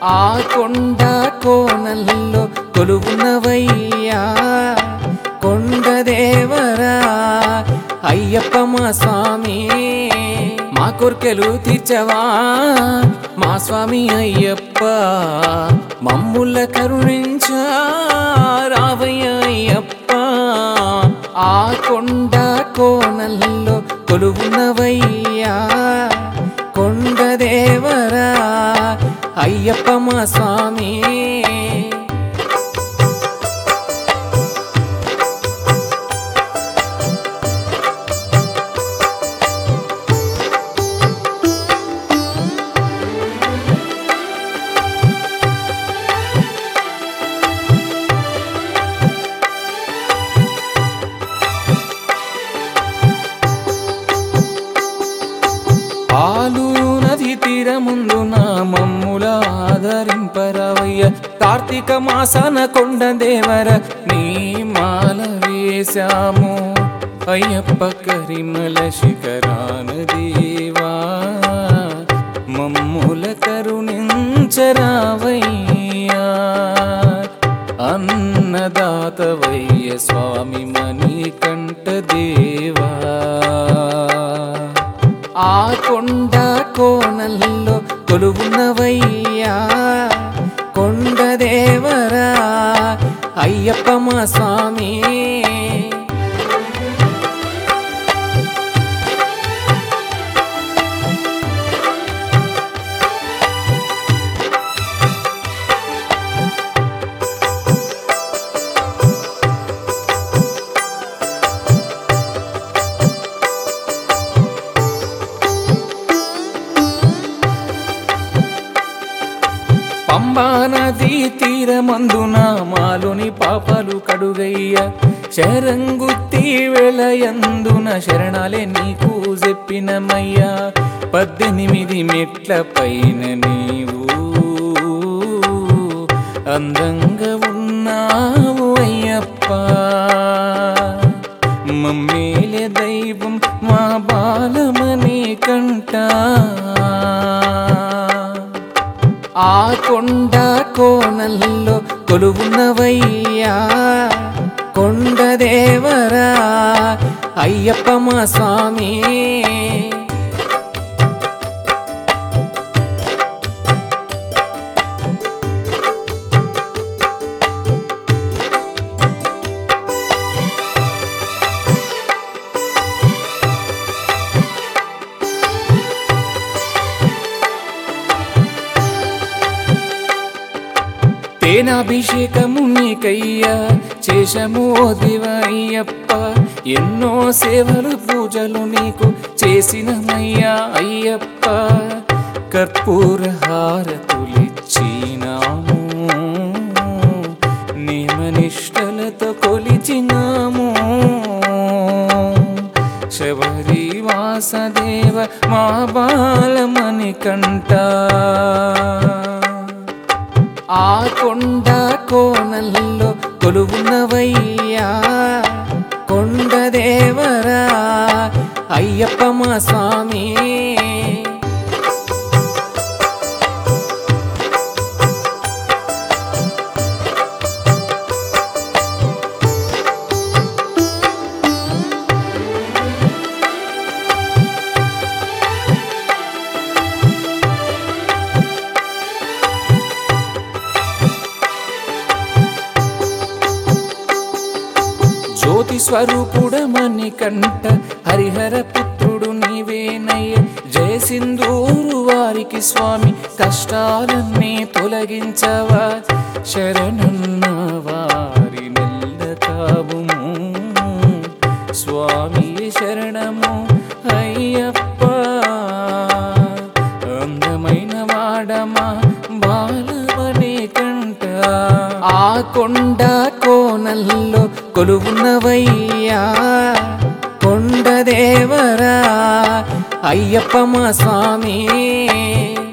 ఆ కొండ కోనల్లో కొలువున్నవయ్యా కొండదేవరా అయ్యప్ప మా స్వామి మా కోర్కెలు తీర్చవా మా స్వామి అయ్యప్ప మమ్ముల కరుణించా రావయ్య అయ్యప్ప ఆ కొండ కోనల్లో కొలువున్నవయ్యా కొండదేవరా అయ్యప్ప మా స్వామి పాలు నది తీరముందు నా మమ్ముల ఆదరింపరవయ్య కార్తీక మాసాన కొండ దేవర నీ మాల వేశాము అయ్యప్ప కరిమల శిఖరాన దేవా మమ్ముల కరుణించరావయ్యా అన్నదాతవయ్య స్వామి మణికంఠ దేవా ఆ కొండ కోనల్లో కొలువున్నవయ్యా కొండదేవరా అయ్యప్ప మా స్వామి పంబా నదీ తీరమందున మాలోని పాపాలు కడుగయ్య శరంగుత్తి వెలయందున శరణాలే నీకు చెప్పినమయ్యా 18 మెట్ల పైన నీవు అందంగా ఉన్నావు అయ్యప్ప మమ్మేలే దైవం మా బాలమని కంట ఆ కొండ కోనల్లో కొలువున్నవయ్యా కొండదేవరా అయ్యప్ప మా స్వామి తేనాభిషేకము నీకయ్యా చేశము దివయ్యప్ప ఎన్నో సేవలు పూజలు నీకు చేసినమయ్యా అయ్యప్ప కర్పూర హారతులిచ్చినాము నియమనిష్టలతో కొలిచినాము శబరి వాసదేవ మా బాలమని కంట ఆ కొండ కోనల్లో కొలువున్నవయ్యా కొండదేవరా అయ్యప్ప మా స్వామి జ్యోతి స్వరూపుడమని కంట హరిహర పుత్రుడు నీవేనయ్య జయ సింధూరు వారికి స్వామి కష్టాలన్నీ తొలగించవా శరణన్న వారి నెల్ల కావుము స్వామి శరణము అయ్యప్ప అందమైన వాడమా బాలవని కంట ఆ కొండ కోనల్లో కొలువున్నవయ్యా కొండదేవరా అయ్యప్ప మా స్వామి